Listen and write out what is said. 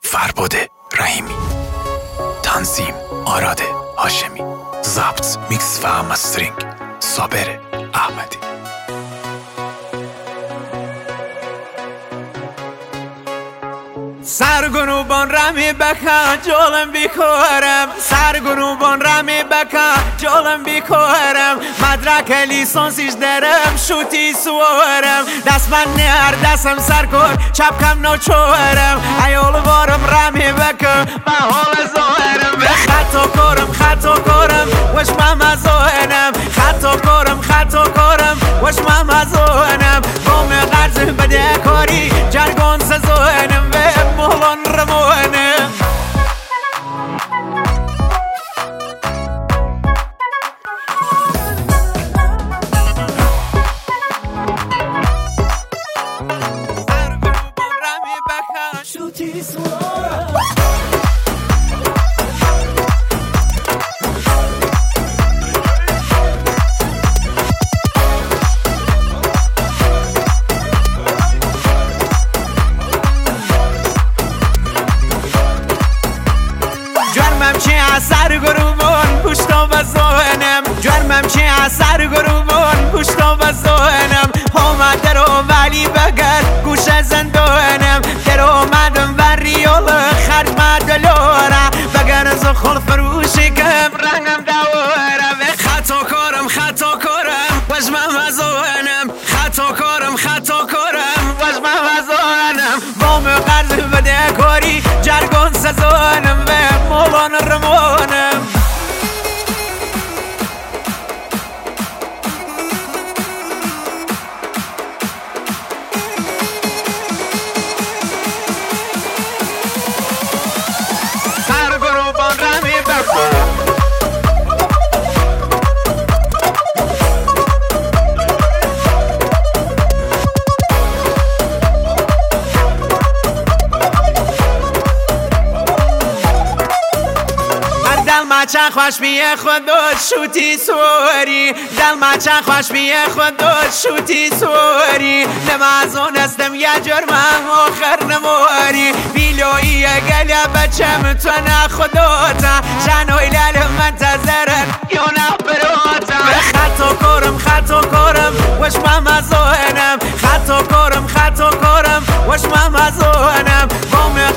فرباد رحیمی، تنظیم آراد هاشمی، ضبط میکس و مسترینگ صابر احمدی. سرگروبان رمی بکن جولم بیکارم، سرگروبان رمی بکن جولم بیکارم، مدرک لیسانسیش درم شوتی سوارم، دست من نهر دستم سر کن چپ کم نوچورم، ایال وارم رمی بکن به حال زاهرم، خطا کارم وش مم زاهرم، خطا کارم وش مم زاهرم، قوم قرض بده کاری جرگان سزاهرم مولان رموانم. سرگروبان رمی بکن شوتی سوارم. سرگروبان پشتم و زانم، جرمم چی از سرگروبان پشتم و زانم، آمد در ولی بگر گوش زندانم، در آمدم و ریال خرج مدلارم، بگر از خل فروشی کم رنگم دوارم، خطا کارم وجمم و زانم، خطا کارم وجمم و زانم، بام قرض بده کاری جرگان سزانم و مولان رموانم. سرگروبان رمی بکن دل خوش میه خود شوتی سواری، دل خوش میه خود شوتی سواری، نمازون استم یه جرمم آخر نمواری، بیلویی گله بچم تو نخداتا، جنوی لال منتظرن یا نبراتا، خطا کارم وش مم زانم، خطا کارم وش مم زانم،